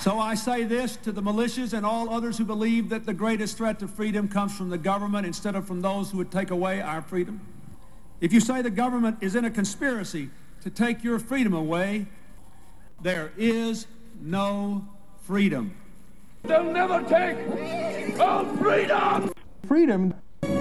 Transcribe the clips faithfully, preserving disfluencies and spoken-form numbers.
So I say this to the militias and all others who believe that the greatest threat to freedom comes from the government instead of from those who would take away our freedom. If you say the government is in a conspiracy to take your freedom away, there is no freedom. They'll never take our freedom! Freedom.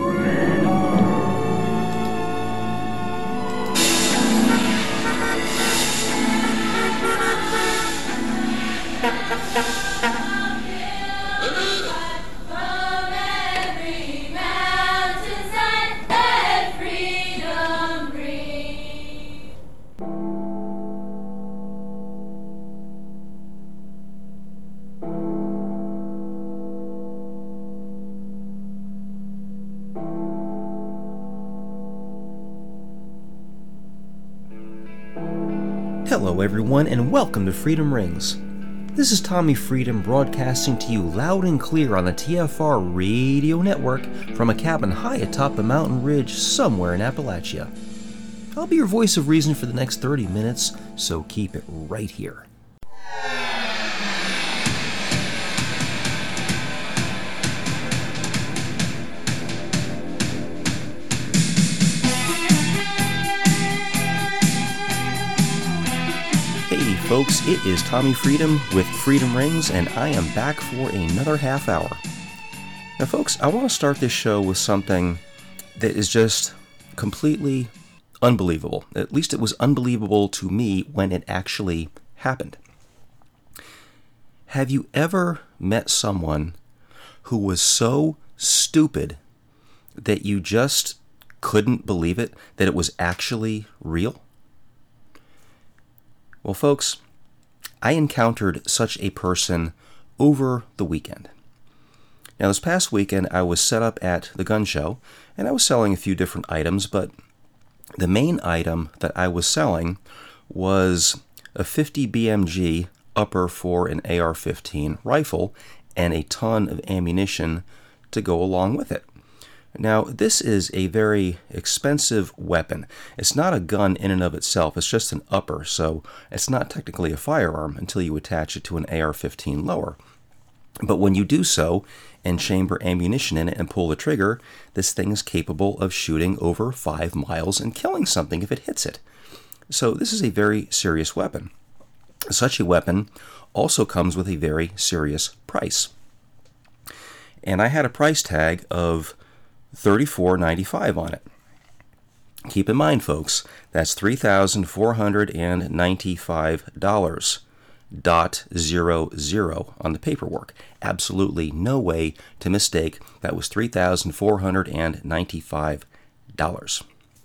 Hello everyone and welcome to Freedom Rings. This is Tommy Freedom broadcasting to you loud and clear on the T F R radio network from a cabin high atop a mountain ridge somewhere in Appalachia. I'll be your voice of reason for the next thirty minutes, so keep it right here. Folks, it is Tommy Freedom with Freedom Rings, and I am back for another half hour. Now, folks, I want to start this show with something that is just completely unbelievable. At least it was unbelievable to me when it actually happened. Have you ever met someone who was so stupid that you just couldn't believe it, that it was actually real? Well, folks, I encountered such a person over the weekend. Now, this past weekend, I was set up at the gun show, and I was selling a few different items, but the main item that I was selling was a fifty B M G upper for an A R fifteen rifle and a ton of ammunition to go along with it. Now, this is a very expensive weapon. It's not a gun in and of itself, it's just an upper, so it's not technically a firearm until you attach it to an A R fifteen lower. But when you do so, and chamber ammunition in it and pull the trigger, this thing is capable of shooting over five miles and killing something if it hits it. So this is a very serious weapon. Such a weapon also comes with a very serious price. And I had a price tag of thirty-four ninety-five on it. Keep in mind, folks, that's three thousand four hundred ninety-five dollars dot zero zero on the paperwork. Absolutely no way to mistake. That was three thousand four hundred ninety-five dollars.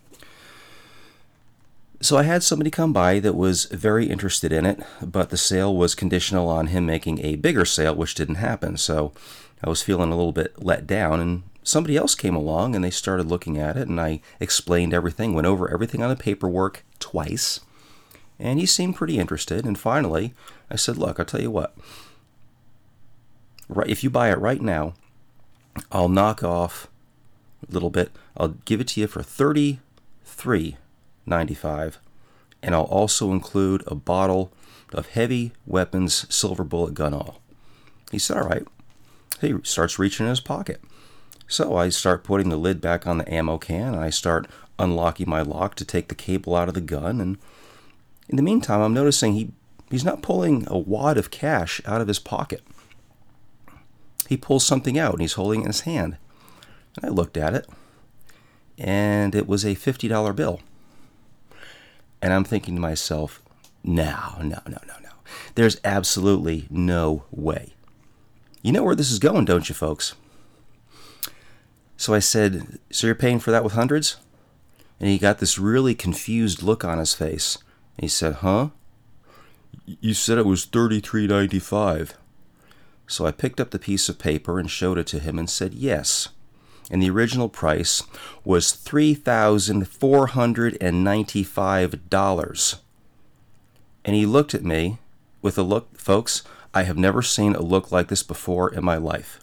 So I had somebody come by that was very interested in it, but the sale was conditional on him making a bigger sale, which didn't happen. So I was feeling a little bit let down, and somebody else came along and they started looking at it, and I explained everything, went over everything on the paperwork twice, and he seemed pretty interested. And finally, I said, look, I'll tell you what, right, if you buy it right now, I'll knock off a little bit. I'll give it to you for thirty-three ninety-five, and I'll also include a bottle of Heavy Weapons Silver Bullet Gun Oil. He said, all right. He starts reaching in his pocket. So I start putting the lid back on the ammo can, and I start unlocking my lock to take the cable out of the gun. And in the meantime, I'm noticing he, he's not pulling a wad of cash out of his pocket. He pulls something out, and he's holding it in his hand. And I looked at it, and it was a fifty dollar bill. And I'm thinking to myself, no, no, no, no, no. There's absolutely no way. You know where this is going, don't you, folks? So I said, so you're paying for that with hundreds? And he got this really confused look on his face. And he said, huh? You said it was thirty-three ninety-five. So I picked up the piece of paper and showed it to him and said, yes. And the original price was three thousand four hundred ninety-five dollars. And he looked at me with a look, folks, I have never seen a look like this before in my life.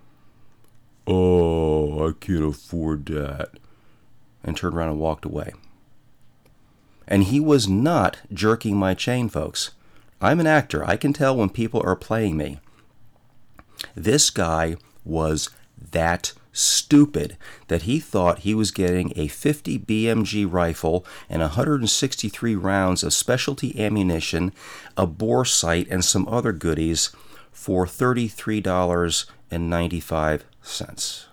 Oh, I can't afford that. And turned around and walked away. And he was not jerking my chain, folks. I'm an actor. I can tell when people are playing me. This guy was that stupid that he thought he was getting a fifty B M G rifle and one hundred sixty-three rounds of specialty ammunition, a bore sight, and some other goodies for thirty-three dollars and ninety-five cents.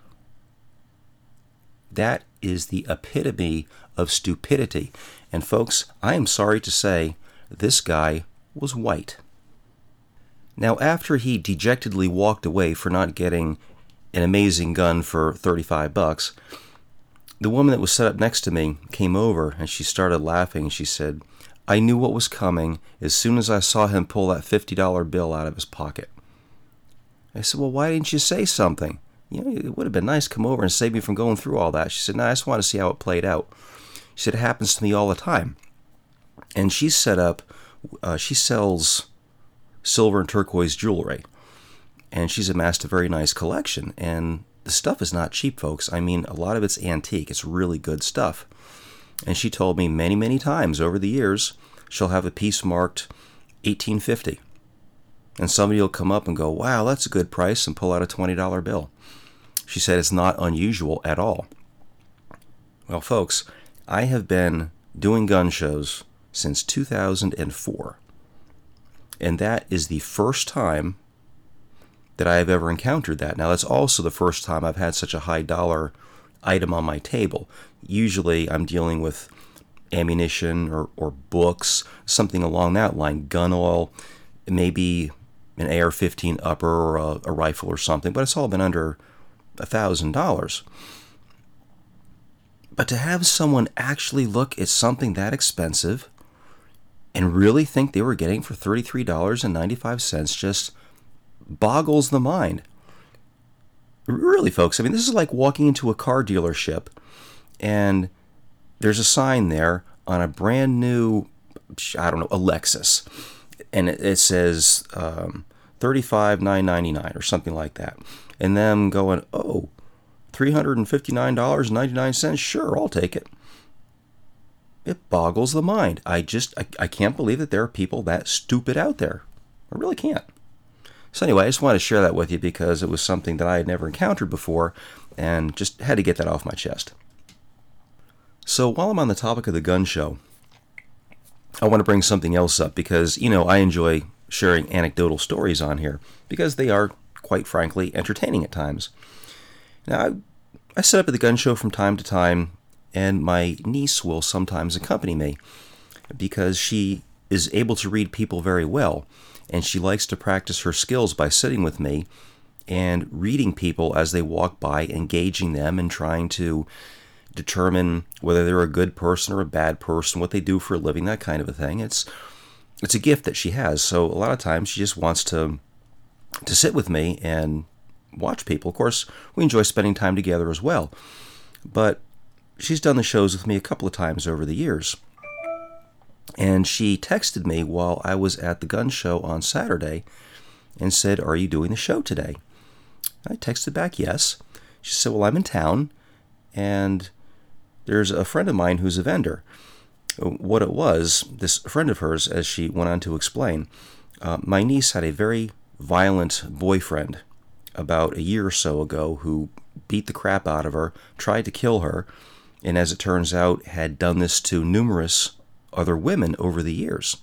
That is the epitome of stupidity. And folks, I am sorry to say, this guy was white. Now, after he dejectedly walked away for not getting an amazing gun for thirty-five bucks, the woman that was set up next to me came over and she started laughing. She said, "I knew what was coming as soon as I saw him pull that fifty dollar bill out of his pocket." I said, "Well, why didn't you say something? You know, it would have been nice to come over and save me from going through all that." She said, "No, I just want to see how it played out." She said, "It happens to me all the time." And she's set up, uh, she sells silver and turquoise jewelry. And she's amassed a very nice collection. And the stuff is not cheap, folks. I mean, a lot of it's antique. It's really good stuff. And she told me many, many times over the years, she'll have a piece marked eighteen fifty. And somebody will come up and go, "Wow, that's a good price," and pull out a twenty dollar bill. She said it's not unusual at all. Well, folks, I have been doing gun shows since two thousand four. And that is the first time that I have ever encountered that. Now, that's also the first time I've had such a high dollar item on my table. Usually I'm dealing with ammunition or, or books, something along that line, gun oil, maybe an A R fifteen upper or a, a rifle or something, but it's all been under a thousand dollars. But to have someone actually look at something that expensive and really think they were getting for thirty-three dollars and ninety-five cents just boggles the mind. Really, folks, I mean, this is like walking into a car dealership and there's a sign there on a brand new, I don't know, a Lexus, and it, it says um, thirty-five thousand nine hundred ninety-nine dollars or something like that. And them going, "Oh, three hundred fifty-nine dollars and ninety-nine cents, sure, I'll take it." It boggles the mind. I just, I, I can't believe that there are people that stupid out there. I really can't. So anyway, I just wanted to share that with you because it was something that I had never encountered before and just had to get that off my chest. So while I'm on the topic of the gun show, I want to bring something else up because, you know, I enjoy sharing anecdotal stories on here because they are, quite frankly, entertaining at times. Now, I, I set up at the gun show from time to time, and my niece will sometimes accompany me because she is able to read people very well, and she likes to practice her skills by sitting with me and reading people as they walk by, engaging them and trying to determine whether they're a good person or a bad person, what they do for a living, that kind of a thing. It's it's a gift that she has. So a lot of times she just wants to to sit with me and watch people. Of course, we enjoy spending time together as well. But she's done the shows with me a couple of times over the years. And she texted me while I was at the gun show on Saturday and said, "Are you doing the show today?" I texted back, yes. She said, "Well, I'm in town, and there's a friend of mine who's a vendor." What it was, this friend of hers, as she went on to explain, uh, my niece had a very violent boyfriend about a year or so ago who beat the crap out of her, tried to kill her, and as it turns out, had done this to numerous other women over the years.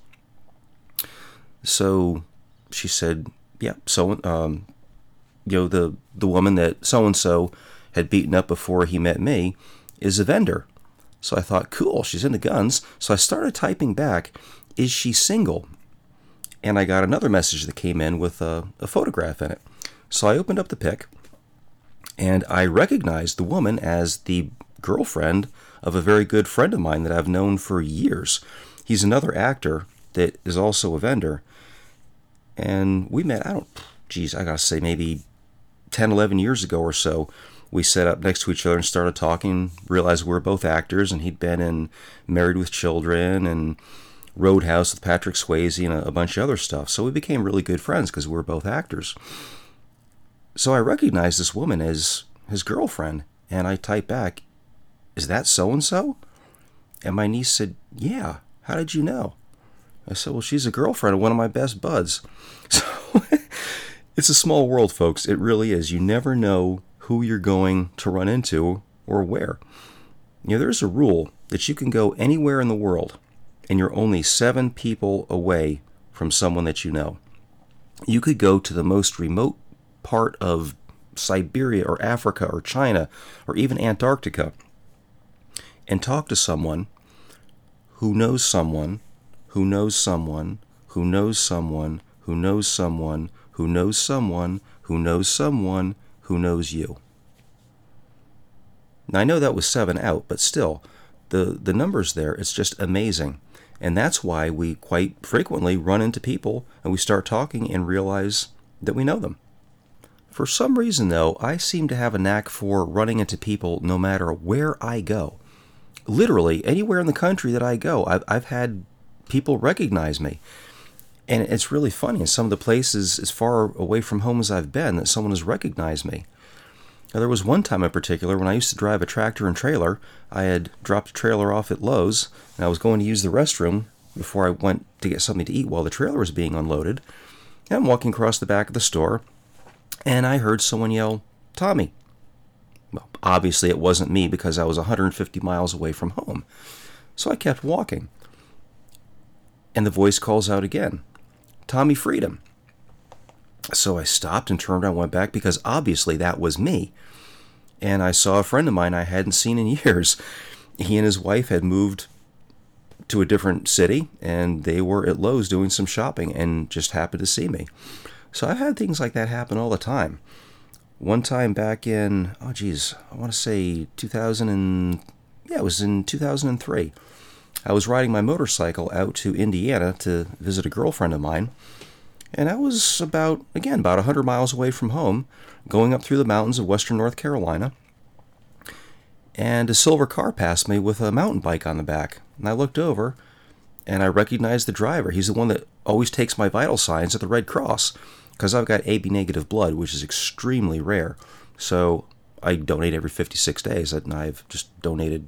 So she said, yeah, so, um, you know, the, the woman that so-and-so had beaten up before he met me is a vendor. So I thought, cool, she's into guns. So I started typing back, "Is she single?" And I got another message that came in with a, a photograph in it. So I opened up the pic, and I recognized the woman as the girlfriend of a very good friend of mine that I've known for years. He's another actor that is also a vendor. And we met, I don't, geez, I gotta say maybe ten, eleven years ago or so. We sat up next to each other and started talking, realized we were both actors, and he'd been in Married with Children and Roadhouse with Patrick Swayze and a, a bunch of other stuff. So we became really good friends because we were both actors. So I recognized this woman as his girlfriend, and I typed back, "Is that so-and-so?" And my niece said, "Yeah, how did you know?" I said, well, she's a girlfriend of one of my best buds. So it's a small world, folks. It really is. You never know who you're going to run into or where. You know, there's a rule that you can go anywhere in the world and you're only seven people away from someone that you know. You could go to the most remote part of Siberia or Africa or China or even Antarctica and talk to someone who knows someone who knows someone who knows someone who knows someone who knows someone who knows someone who knows you. Now, I know that was seven out, but still, the, the numbers there, it's just amazing. And that's why we quite frequently run into people and we start talking and realize that we know them. For some reason, though, I seem to have a knack for running into people no matter where I go. Literally, anywhere in the country that I go, I've, I've had people recognize me. And it's really funny. In some of the places as far away from home as I've been, that someone has recognized me. Now, there was one time in particular when I used to drive a tractor and trailer. I had dropped a trailer off at Lowe's, and I was going to use the restroom before I went to get something to eat while the trailer was being unloaded. And I'm walking across the back of the store, and I heard someone yell, "Tommy." Well, obviously it wasn't me because I was one hundred fifty miles away from home. So I kept walking. And the voice calls out again, "Tommy Freedom." So I stopped and turned around and went back because obviously that was me. And I saw a friend of mine I hadn't seen in years. He and his wife had moved to a different city, and they were at Lowe's doing some shopping and just happened to see me. So I've had things like that happen all the time. One time back in, oh geez, I want to say two thousand and, yeah, it was in two thousand three. I was riding my motorcycle out to Indiana to visit a girlfriend of mine. And I was about, again, about one hundred miles away from home, going up through the mountains of western North Carolina. And a silver car passed me with a mountain bike on the back. And I looked over, and I recognized the driver. He's the one that always takes my vital signs at the Red Cross, because I've got A B negative blood, which is extremely rare. So I donate every fifty-six days, and I've just donated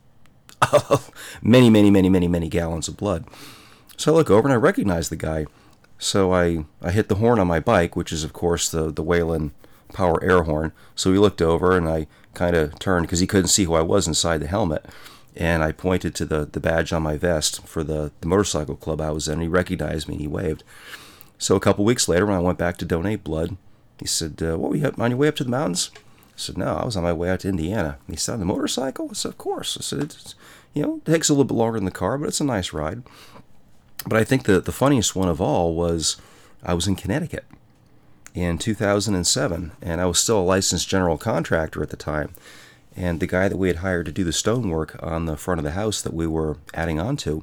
many, many, many, many, many gallons of blood. So I look over, and I recognize the guy. So I, I hit the horn on my bike, which is, of course, the, the Whelen Power air horn. So he looked over, and I kind of turned, because he couldn't see who I was inside the helmet. And I pointed to the, the badge on my vest for the, the motorcycle club I was in, and he recognized me, and he waved. So a couple weeks later, when I went back to donate blood, he said, uh, what, were you on your way up to the mountains? I said, no, I was on my way out to Indiana. And he said, on the motorcycle? I said, of course. I said, it's, you know, it takes a little bit longer than the car, but it's a nice ride. But I think the, the funniest one of all was I was in Connecticut in two thousand seven, and I was still a licensed general contractor at the time. And the guy that we had hired to do the stonework on the front of the house that we were adding on to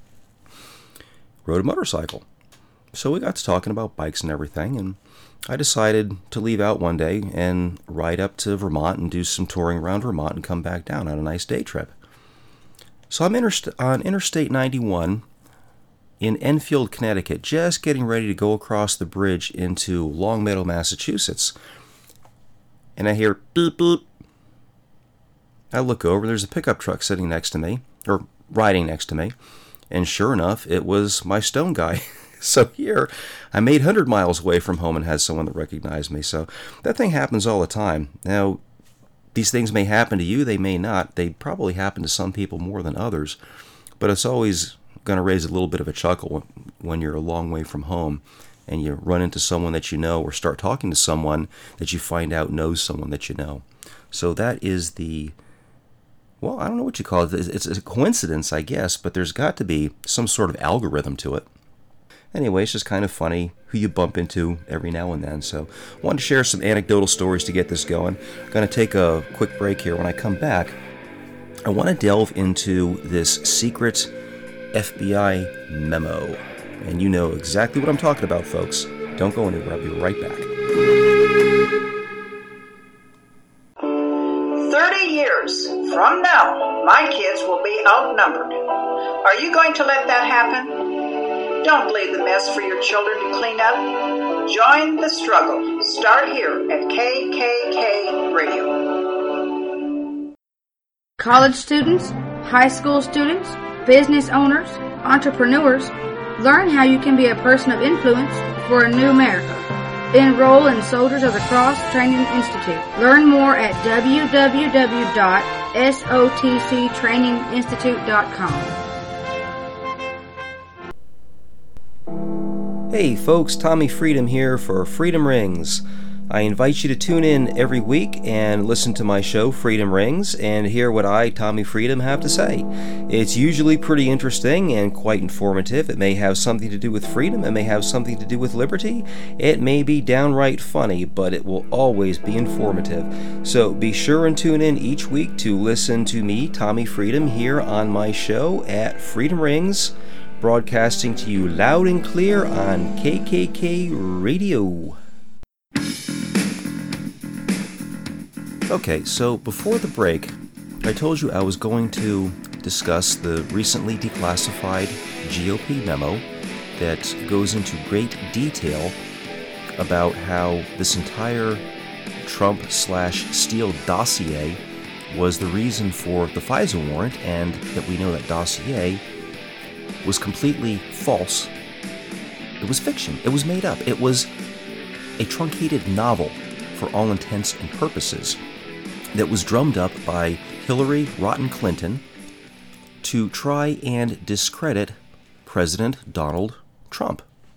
rode a motorcycle. So we got to talking about bikes and everything, and I decided to leave out one day and ride up to Vermont and do some touring around Vermont and come back down on a nice day trip. So I'm interst- on Interstate ninety-one in Enfield, Connecticut, just getting ready to go across the bridge into Longmeadow, Massachusetts. And I hear beep, beep. I look over, there's a pickup truck sitting next to me, or riding next to me, and sure enough, it was my stone guy. So here, I'm eight hundred miles away from home and had someone that recognized me. So that thing happens all the time. Now, these things may happen to you, they may not. They probably happen to some people more than others. But it's always going to raise a little bit of a chuckle when you're a long way from home and you run into someone that you know or start talking to someone that you find out knows someone that you know. So that is the, well, I don't know what you call it. It's a coincidence, I guess, but there's got to be some sort of algorithm to it. Anyway, it's just kind of funny who you bump into every now and then. So I wanted to share some anecdotal stories to get this going. I'm going to take a quick break here. When I come back, I want to delve into this secret F B I memo. And you know exactly what I'm talking about, folks. Don't go anywhere. I'll be right back. Thirty years from now, my kids will be outnumbered. Are you going to let that happen? Don't leave the mess for your children to clean up. Join the struggle. Start here at K K K Radio. College students, high school students, business owners, entrepreneurs, Learn how you can be a person of influence for a new America. Enroll in Soldiers of the Cross Training Institute. Learn more at w w w dot s o t c training institute dot com. Hey folks, Tommy Freedom here for Freedom Rings. I invite you to tune in every week and listen to my show, Freedom Rings, and hear what I, Tommy Freedom, have to say. It's usually pretty interesting and quite informative. It may have something to do with freedom. It may have something to do with liberty. It may be downright funny, but it will always be informative. So be sure and tune in each week to listen to me, Tommy Freedom, here on my show at Freedom Rings, broadcasting to you loud and clear on K K K Radio. Okay, so before the break, I told you I was going to discuss the recently declassified G O P memo that goes into great detail about how this entire Trump slash Steele dossier was the reason for the FISA warrant, and that we know that dossier was completely false. It was fiction. It was made up. It was a truncated novel for all intents and purposes that was drummed up by Hillary Rotten Clinton to try and discredit President Donald Trump.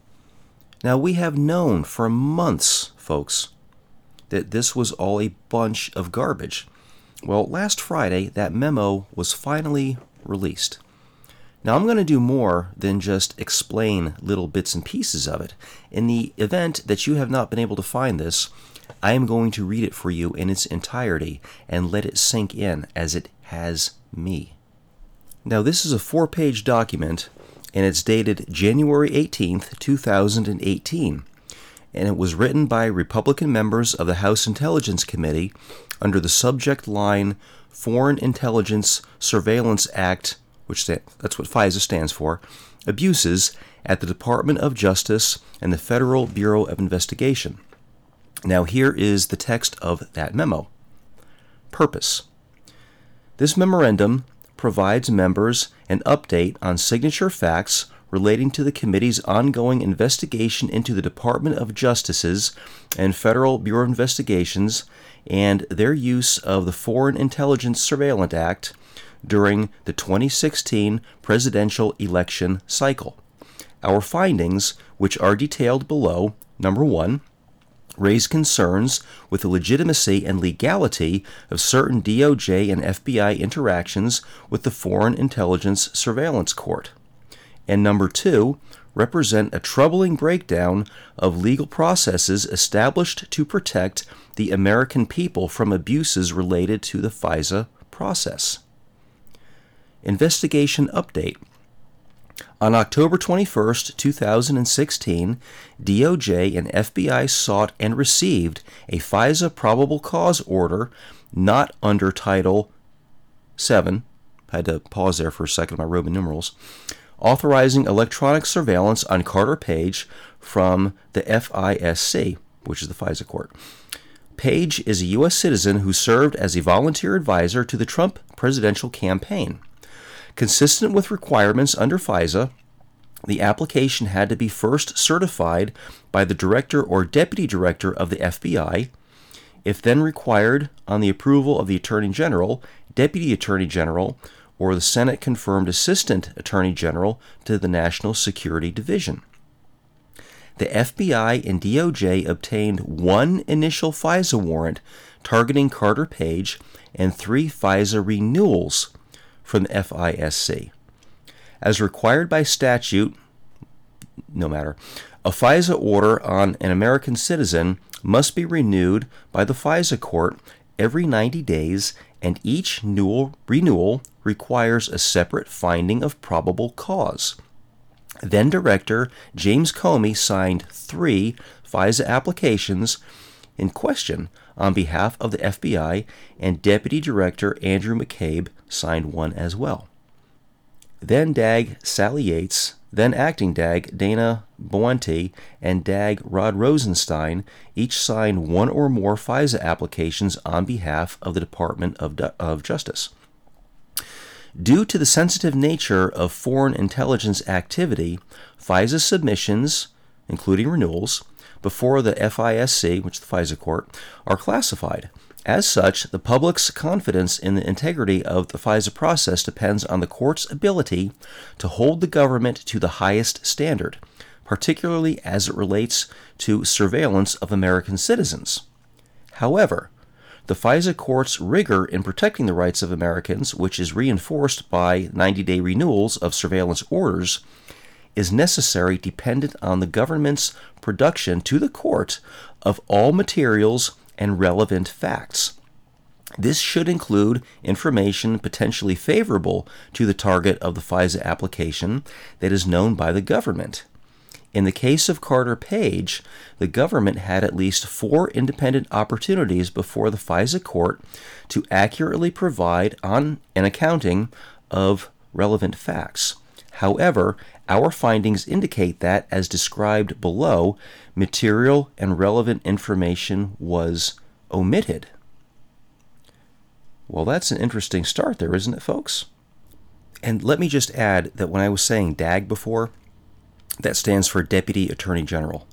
Now, we have known for months, folks, that this was all a bunch of garbage. Well, last Friday, that memo was finally released. Now, I'm going to do more than just explain little bits and pieces of it. In the event that you have not been able to find this, I am going to read it for you in its entirety and let it sink in as it has me. Now, this is a four-page document, and it's dated January eighteenth, two thousand eighteen, and it was written by Republican members of the House Intelligence Committee under the subject line Foreign Intelligence Surveillance Act, which that's what FISA stands for, abuses at the Department of Justice and the Federal Bureau of Investigation. Now, here is the text of that memo. Purpose. This memorandum provides members an update on signature facts relating to the committee's ongoing investigation into the Department of Justice's and Federal Bureau of Investigations and their use of the Foreign Intelligence Surveillance Act during the twenty sixteen presidential election cycle. Our findings, which are detailed below, number one, raise concerns with the legitimacy and legality of certain D O J and F B I interactions with the Foreign Intelligence Surveillance Court. And number two, represent a troubling breakdown of legal processes established to protect the American people from abuses related to the FISA process. Investigation update. On October twenty-first, two thousand sixteen, D O J and F B I sought and received a FISA probable cause order not under Title seven, I had to pause there for a second, my Roman numerals, authorizing electronic surveillance on Carter Page from the F I S C, which is the FISA court. Page is a U S citizen who served as a volunteer advisor to the Trump presidential campaign. Consistent with requirements under FISA, the application had to be first certified by the director or deputy director of the F B I. If then required, on the approval of the Attorney General, Deputy Attorney General, or the Senate-confirmed Assistant Attorney General to the National Security Division. The F B I and D O J obtained one initial FISA warrant targeting Carter Page and three FISA renewals from the F I S C. As required by statute, no matter, a FISA order on an American citizen must be renewed by the FISA court every ninety days, and each renewal, renewal requires a separate finding of probable cause. Then Director James Comey signed three FISA applications in question on behalf of the F B I, and Deputy Director Andrew McCabe signed one as well. Then D A G Sally Yates, then Acting D A G Dana Boente, and D A G Rod Rosenstein each signed one or more FISA applications on behalf of the Department of, of Justice. Due to the sensitive nature of foreign intelligence activity, FISA submissions, including renewals, before the F I S C, which is the FISA court, are classified. As such, the public's confidence in the integrity of the FISA process depends on the court's ability to hold the government to the highest standard, particularly as it relates to surveillance of American citizens. However, the FISA court's rigor in protecting the rights of Americans, which is reinforced by ninety-day renewals of surveillance orders, is necessary dependent on the government's production to the court of all materials and relevant facts. This should include information potentially favorable to the target of the FISA application that is known by the government. In the case of Carter Page, the government had at least four independent opportunities before the FISA court to accurately provide on an accounting of relevant facts. However, our findings indicate that, as described below, material and relevant information was omitted. Well, that's an interesting start there, isn't it, folks? And let me just add that when I was saying D A G before, that stands for Deputy Attorney General.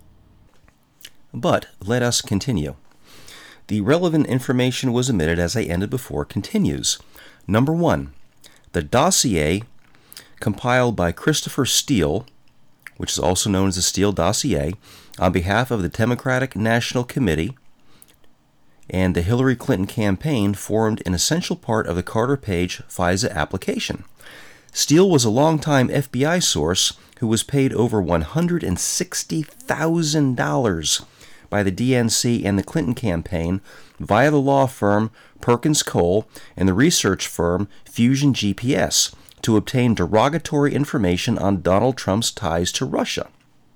But let us continue. The relevant information was omitted, as I ended before, continues. Number one, the dossier compiled by Christopher Steele, which is also known as the Steele dossier, on behalf of the Democratic National Committee and the Hillary Clinton campaign, formed an essential part of the Carter Page FISA application. Steele was a longtime F B I source who was paid over one hundred sixty thousand dollars by the D N C and the Clinton campaign via the law firm Perkins Coie and the research firm Fusion G P S to obtain derogatory information on Donald Trump's ties to Russia.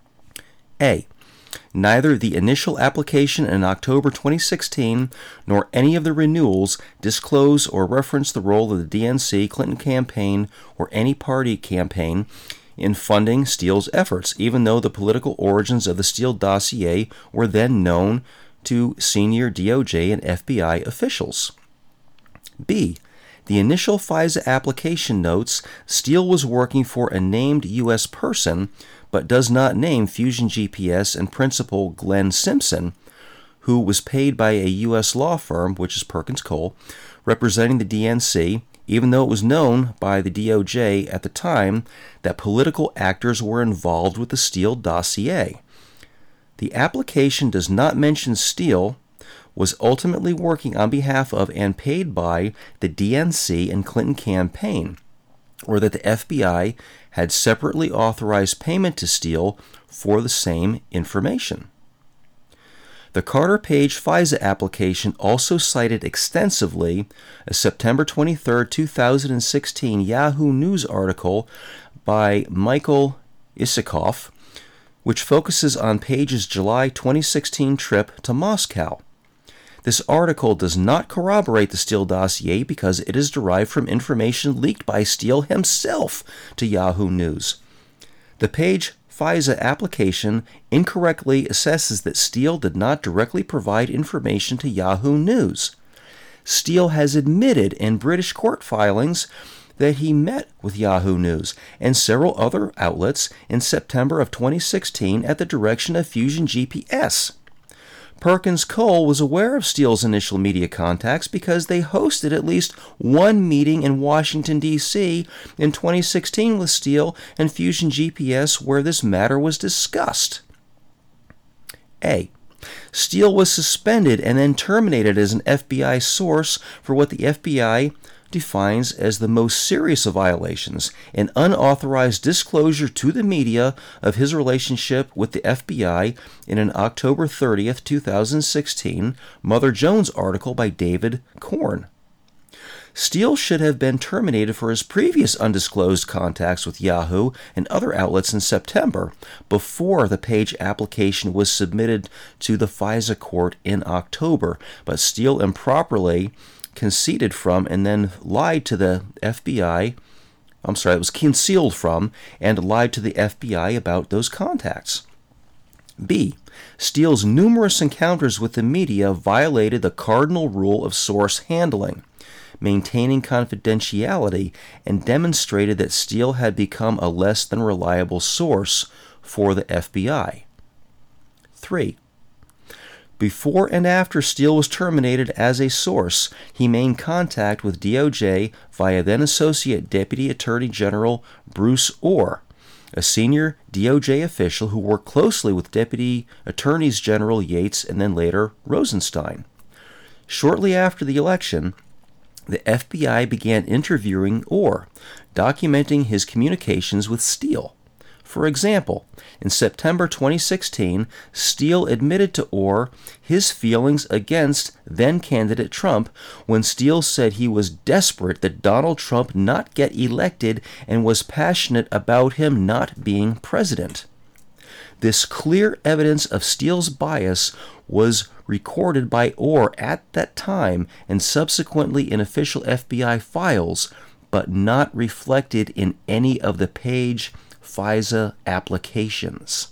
A. Neither the initial application in October twenty sixteen nor any of the renewals disclose or reference the role of the D N C, Clinton campaign, or any party campaign in funding Steele's efforts, even though the political origins of the Steele dossier were then known to senior D O J and F B I officials. B. The initial FISA application notes Steele was working for a named U S person, but does not name Fusion G P S and principal Glenn Simpson, who was paid by a U S law firm, which is Perkins Coie, representing the D N C, even though it was known by the D O J at the time that political actors were involved with the Steele dossier. The application does not mention Steele was ultimately working on behalf of and paid by the D N C and Clinton campaign, or that the F B I had separately authorized payment to Steele for the same information. The Carter Page FISA application also cited extensively a September twenty-third, two thousand sixteen Yahoo News article by Michael Isikoff, which focuses on Page's July twenty sixteen trip to Moscow. This article does not corroborate the Steele dossier because it is derived from information leaked by Steele himself to Yahoo News. The Page FISA application incorrectly assesses that Steele did not directly provide information to Yahoo News. Steele has admitted in British court filings that he met with Yahoo News and several other outlets in September of twenty sixteen at the direction of Fusion G P S. Perkins Coie was aware of Steele's initial media contacts because they hosted at least one meeting in Washington, D C in twenty sixteen with Steele and Fusion G P S where this matter was discussed. A. Steele was suspended and then terminated as an F B I source for what the F B I defines as the most serious of violations, an unauthorized disclosure to the media of his relationship with the F B I in an October thirtieth, two thousand sixteen Mother Jones article by David Korn. Steele should have been terminated for his previous undisclosed contacts with Yahoo and other outlets in September, before the Page application was submitted to the FISA court in October, but Steele improperly conceded from and then lied to the F B I, I'm sorry, it was concealed from and lied to the F B I about those contacts. B. Steele's numerous encounters with the media violated the cardinal rule of source handling, maintaining confidentiality, and demonstrated that Steele had become a less than reliable source for the F B I. Three. Before and after Steele was terminated as a source, he maintained contact with D O J via then Associate Deputy Attorney General Bruce Ohr, a senior D O J official who worked closely with Deputy Attorneys General Yates and then later Rosenstein. Shortly after the election, the F B I began interviewing Ohr, documenting his communications with Steele. For example, in September twenty sixteen, Steele admitted to Ohr his feelings against then-candidate Trump when Steele said he was desperate that Donald Trump not get elected and was passionate about him not being president. This clear evidence of Steele's bias was recorded by Ohr at that time and subsequently in official F B I files, but not reflected in any of the Page FISA applications.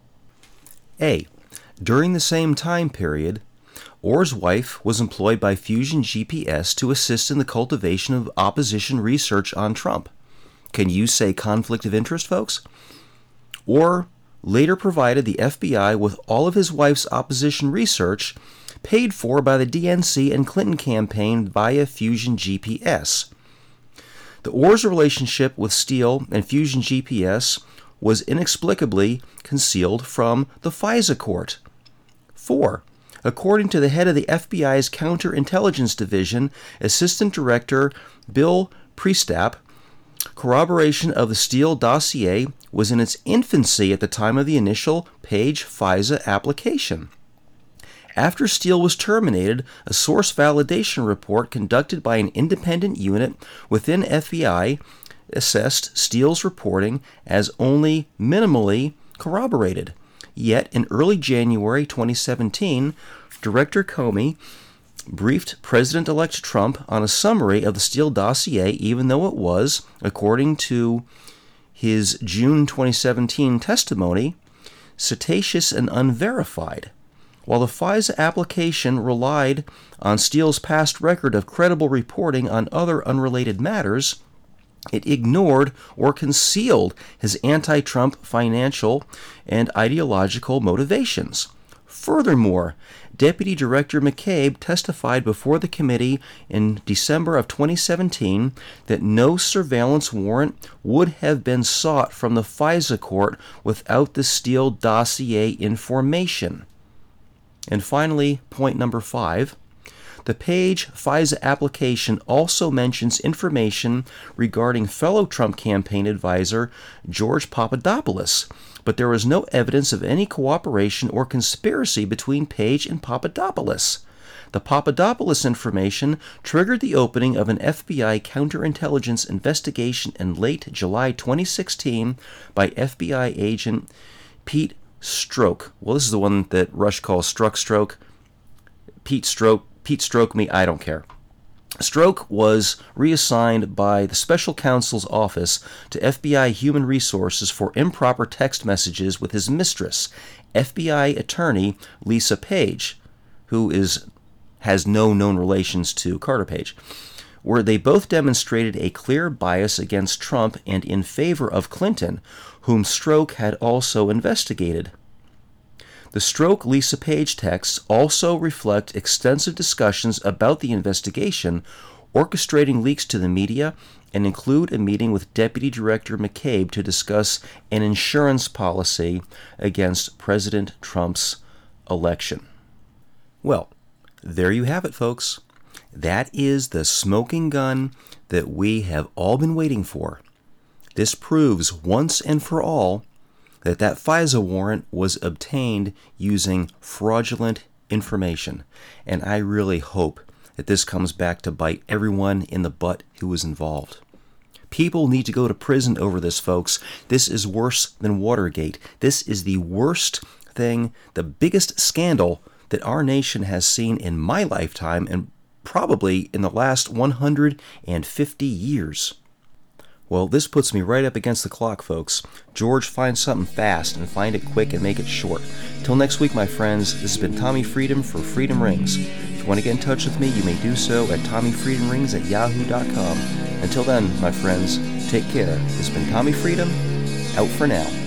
A. During the same time period, Ohr's wife was employed by Fusion G P S to assist in the cultivation of opposition research on Trump. Can you say conflict of interest, folks? Ohr later provided the F B I with all of his wife's opposition research paid for by the D N C and Clinton campaign via Fusion G P S. The Ohr's relationship with Steele and Fusion G P S was inexplicably concealed from the FISA court. Four. According to the head of the F B I's Counterintelligence Division, Assistant Director Bill Priestap, corroboration of the Steele dossier was in its infancy at the time of the initial Page FISA application. After Steele was terminated, a source validation report conducted by an independent unit within F B I assessed Steele's reporting as only minimally corroborated. Yet, in early January twenty seventeen, Director Comey briefed President-elect Trump on a summary of the Steele dossier, even though it was, according to his June twenty seventeen testimony, cetaceous and unverified. While the FISA application relied on Steele's past record of credible reporting on other unrelated matters, it ignored or concealed his anti-Trump financial and ideological motivations. Furthermore, Deputy Director McCabe testified before the committee in December of twenty seventeen that no surveillance warrant would have been sought from the FISA court without the Steele dossier information. And finally, point number five, the Page FISA application also mentions information regarding fellow Trump campaign advisor George Papadopoulos, but there is no evidence of any cooperation or conspiracy between Page and Papadopoulos. The Papadopoulos information triggered the opening of an F B I counterintelligence investigation in late July twenty sixteen by F B I agent Pete Strzok. Well, this is the one that Rush calls Struck Stroke. Pete Stroke, Pete Stroke me, I don't care. Strzok was reassigned by the Special Counsel's Office to F B I Human Resources for improper text messages with his mistress, F B I attorney Lisa Page, who is has no known relations to Carter Page, where they both demonstrated a clear bias against Trump and in favor of Clinton, whom Strzok had also investigated. The Strzok-Lisa Page texts also reflect extensive discussions about the investigation, orchestrating leaks to the media, and include a meeting with Deputy Director McCabe to discuss an insurance policy against President Trump's election. Well, there you have it, folks. That is the smoking gun that we have all been waiting for. This proves once and for all that that FISA warrant was obtained using fraudulent information. And I really hope that this comes back to bite everyone in the butt who was involved. People need to go to prison over this, folks. This is worse than Watergate. This is the worst thing, the biggest scandal that our nation has seen in my lifetime and probably in the last one hundred fifty years. Well, this puts me right up against the clock, folks. George, find something fast and find it quick and make it short. Till next week, my friends, this has been Tommy Freedom for Freedom Rings. you want to get in touch with me, you may do so at Tommy Freedom Rings at yahoo dot com. Until then, my friends, take care. This has been Tommy Freedom, out for now.